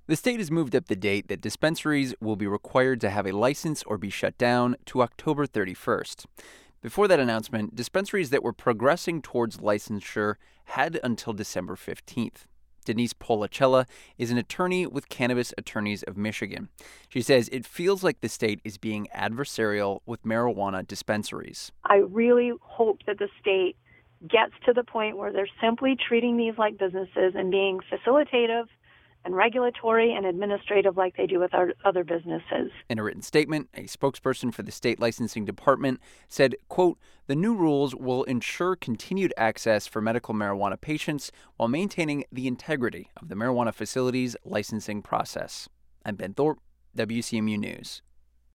The state has moved up the date that dispensaries will be required to have a license or be shut down to October 31st. Before that announcement, dispensaries that were progressing towards licensure had until December 15th. Denise Policella is an attorney with Cannabis Attorneys of Michigan. She says it feels like the state is being adversarial with marijuana dispensaries. I really hope that the state gets to the point where they're simply treating these like businesses and being facilitative and regulatory and administrative like they do with our other businesses. In a written statement, a spokesperson for the state licensing department said, quote, "The new rules will ensure continued access for medical marijuana patients while maintaining the integrity of the marijuana facilities licensing process." I'm Ben Thorpe, WCMU News.